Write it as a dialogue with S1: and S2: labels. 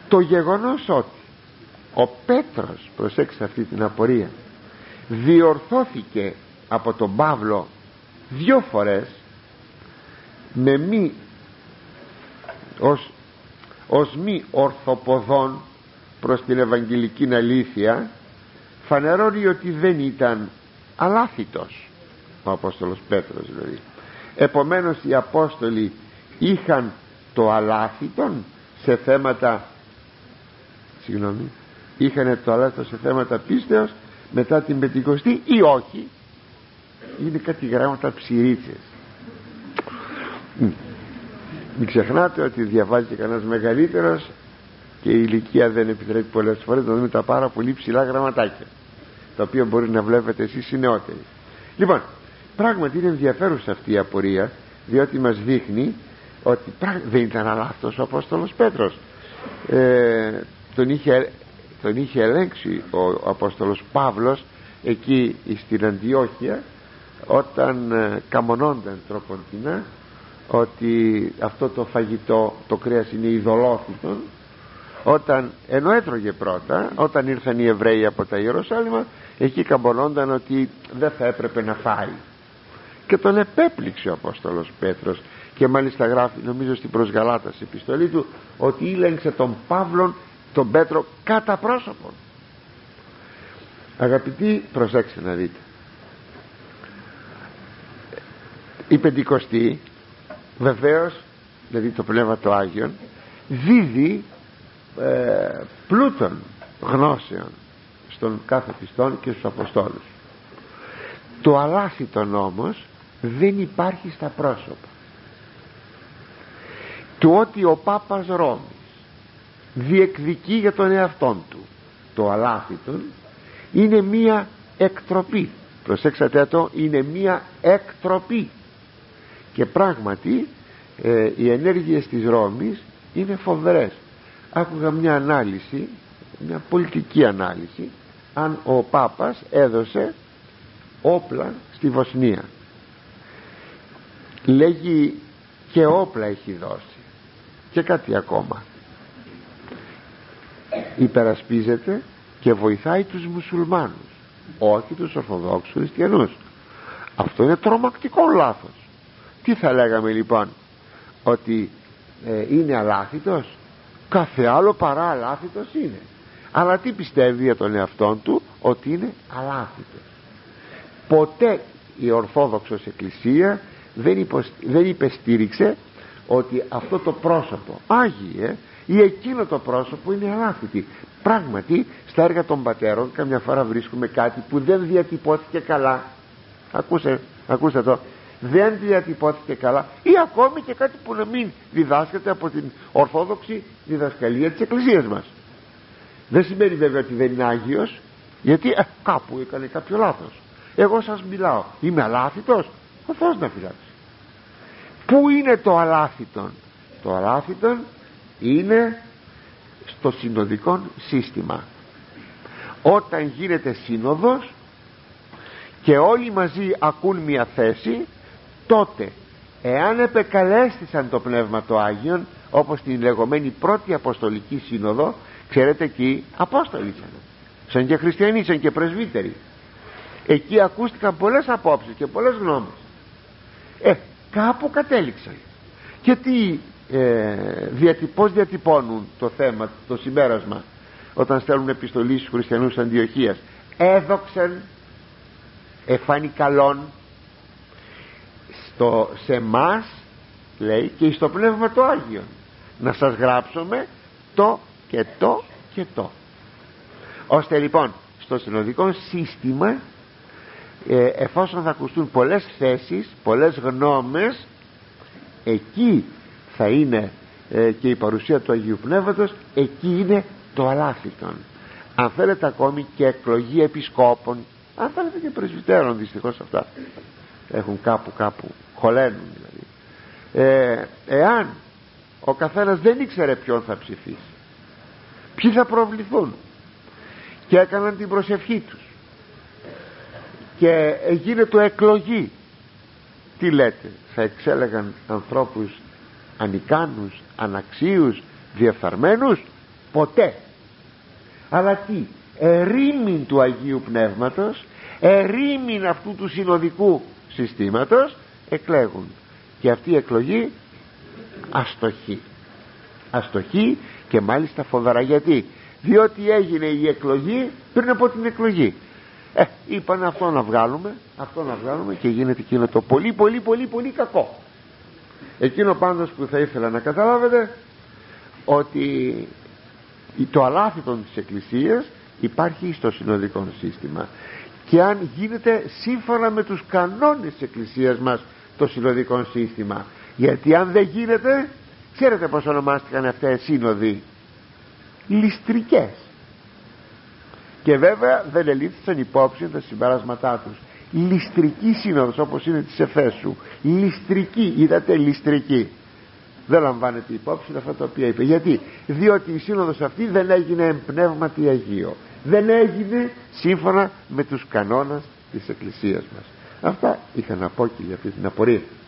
S1: το γεγονός ότι ο Πέτρος, προσέξτε αυτή την απορία, διορθώθηκε από τον Παύλο 2 φορές με μη ως μη ορθοποδών προς την Ευαγγελική αλήθεια, φανερώνει ότι δεν ήταν αλάθητος ο Απόστολος Πέτρος δηλαδή. Επομένως οι Απόστολοι είχαν το αλάθητον σε θέματα είχαν το αλάθητο σε θέματα πίστεως μετά την Πεντηκοστή ή όχι? Είναι κάτι γράμματα ψηρίτσες. Μην ξεχνάτε ότι διαβάζει και κανένας μεγαλύτερος και η ηλικία δεν επιτρέπει πολλές φορές να δούμε τα πάρα πολύ ψηλά γραμματάκια, τα οποία μπορεί να βλέπετε εσείς οι νεότεροι. Λοιπόν, πράγματι είναι ενδιαφέρουσα αυτή η απορία, διότι μας δείχνει ότι δεν ήταν αλάθητος ο Απόστολος Πέτρος. Τον είχε ελέγξει ο Απόστολος Παύλος εκεί στην Αντιόχεια, όταν καμονόνταν τροποντινά ότι αυτό το φαγητό, το κρέας, είναι ειδωλόθητο, ενώ έτρωγε πρώτα, όταν ήρθαν οι Εβραίοι από τα Ιερουσάλημα, εκεί καμπονόνταν ότι δεν θα έπρεπε να φάει, και τον επέπληξε ο Απόστολος Πέτρος, και μάλιστα γράφει, νομίζω στην προς Γαλάτας επιστολή του, ότι ήλεγξε τον Παύλον, τον Πέτρο, κατά πρόσωπον. Αγαπητοί, προσέξτε να δείτε, η Πεντηκοστή βεβαίως, δηλαδή το Πνεύμα το Άγιον, δίδει πλούτων γνώσεων στον κάθε πιστόν και στους Αποστόλους. Το αλάθητον όμως δεν υπάρχει στα πρόσωπα. Το ότι ο Πάπας Ρώμης διεκδικεί για τον εαυτόν του το αλάθητον είναι μία εκτροπή. Προσέξατε το, είναι μία εκτροπή. Και πράγματι οι ενέργειες της Ρώμης είναι φοβερές. Άκουγα μια ανάλυση, μια πολιτική ανάλυση, αν ο Πάπας έδωσε όπλα στη Βοσνία. Λέγει και όπλα έχει δώσει και κάτι ακόμα. Υπερασπίζεται και βοηθάει τους μουσουλμάνους, όχι τους Ορθοδόξους Χριστιανούς. Αυτό είναι τρομακτικό λάθος. Τι θα λέγαμε λοιπόν? Ότι είναι αλάθητος? Κάθε άλλο παρά αλάθητος είναι. Αλλά τι πιστεύει για τον εαυτόν του? Ότι είναι αλάθητος. Ποτέ η Ορθόδοξος Εκκλησία δεν υπεστήριξε ότι αυτό το πρόσωπο Άγιε ή εκείνο το πρόσωπο είναι αλάθητη. Πράγματι στα έργα των πατέρων καμιά φορά βρίσκουμε κάτι που δεν διατυπώθηκε καλά. Ακούστε το, δεν διατυπώθηκε καλά, ή ακόμη και κάτι που να μην διδάσκεται από την Ορθόδοξη διδασκαλία της Εκκλησίας μας. Δεν σημαίνει βέβαια ότι δεν είναι Άγιος, γιατί κάπου έκανε κάποιο λάθος. Εγώ σας μιλάω, είμαι αλάθητος? Ο Θεός να φυλάξει. Πού είναι το αλάθητον? Το αλάθητον είναι στο συνοδικό σύστημα. Όταν γίνεται σύνοδος και όλοι μαζί ακούν μια θέση, τότε εάν επεκαλέστησαν το Πνεύμα το Άγιον, όπως την λεγόμενη πρώτη Αποστολική Σύνοδο, ξέρετε, εκεί Απόστολοι σαν και χριστιανοί, σαν και πρεσβύτεροι, εκεί ακούστηκαν πολλές απόψεις και πολλές γνώμες. Κάπου κατέληξαν. Και τι πώς διατυπώνουν το θέμα, το συμπέρασμα, όταν στέλνουν επιστολή στους χριστιανούς Αντιοχίας? Έδοξεν εφάνει καλόν σε μας, λέει, και στο Πνεύμα το Άγιον, να σας γράψουμε το και το και το, ώστε λοιπόν στο συνοδικό σύστημα, εφόσον θα ακουστούν πολλές θέσεις, πολλές γνώμες, εκεί θα είναι και η παρουσία του Αγίου Πνεύματος, εκεί είναι το αλάθητον. Αν θέλετε ακόμη και εκλογή επισκόπων, αν θέλετε και πρεσβυτέρων, δυστυχώς αυτά έχουν κάπου χωλένουν δηλαδή. Εάν ο καθένας δεν ήξερε ποιον θα ψηφίσει, ποιοι θα προβληθούν, και έκαναν την προσευχή τους και γίνεται εκλογή, τι λέτε? Θα εξέλεγαν ανθρώπους ανικάνους, αναξίους, διεφθαρμένους? ποτέ. Αλλά τι? Ερήμην του Αγίου Πνεύματος, ερήμην αυτού του συνοδικού συστήματος εκλέγουν. Και αυτή η εκλογή αστοχή και μάλιστα φοβερά. Γιατί? Διότι έγινε η εκλογή πριν από την εκλογή. Είπαν αυτό να βγάλουμε και γίνεται εκείνο το πολύ πολύ πολύ πολύ κακό. Εκείνο πάντως που θα ήθελα να καταλάβετε, ότι το αλάθητο της Εκκλησίας υπάρχει στο συνοδικό σύστημα, και αν γίνεται σύμφωνα με τους κανόνες της Εκκλησίας μας το συνοδικό σύστημα. Γιατί αν δεν γίνεται, ξέρετε πως ονομάστηκαν αυτές οι σύνοδοι? Ληστρικές. Και βέβαια δεν ελήφθησαν υπόψη τα συμπεράσματά τους. Ληστρική σύνοδος, όπως είναι της Εφέσου. Ληστρική, είδατε, ληστρική. Δεν λαμβάνεται υπόψη αυτά τα οποία είπε. Γιατί? Διότι η σύνοδος αυτή δεν έγινε εν πνεύματι Αγίο, δεν έγινε σύμφωνα με τους κανόνες της Εκκλησίας μας. Αυτά είχα να πω και για αυτή την απορία.